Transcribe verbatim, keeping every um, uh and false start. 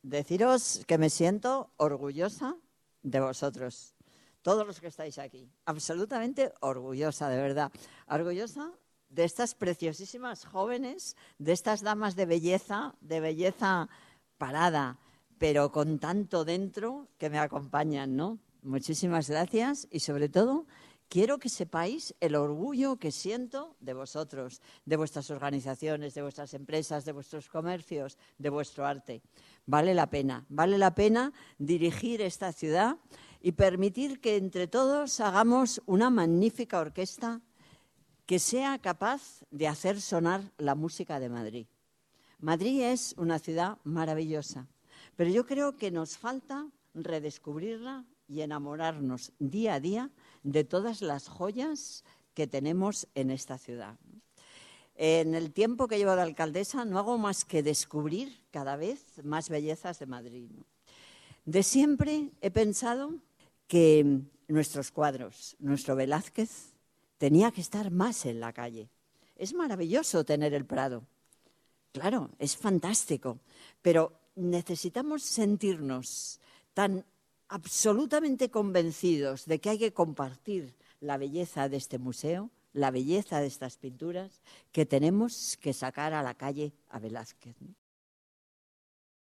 deciros que me siento orgullosa de vosotros, todos los que estáis aquí, absolutamente orgullosa, de verdad, orgullosa de estas preciosísimas jóvenes, de estas damas de belleza, de belleza parada, pero con tanto dentro que me acompañan, ¿no? Muchísimas gracias y sobre todo quiero que sepáis el orgullo que siento de vosotros, de vuestras organizaciones, de vuestras empresas, de vuestros comercios, de vuestro arte. Vale la pena, vale la pena dirigir esta ciudad y permitir que entre todos hagamos una magnífica orquesta que sea capaz de hacer sonar la música de Madrid. Madrid es una ciudad maravillosa, pero yo creo que nos falta redescubrirla y enamorarnos día a día de todas las joyas que tenemos en esta ciudad. En el tiempo que llevo de alcaldesa no hago más que descubrir cada vez más bellezas de Madrid, ¿no? De siempre he pensado que nuestros cuadros, nuestro Velázquez, tenía que estar más en la calle. Es maravilloso tener el Prado. Claro, es fantástico, pero necesitamos sentirnos tan absolutamente convencidos de que hay que compartir la belleza de este museo, la belleza de estas pinturas, que tenemos que sacar a la calle a Velázquez, ¿no?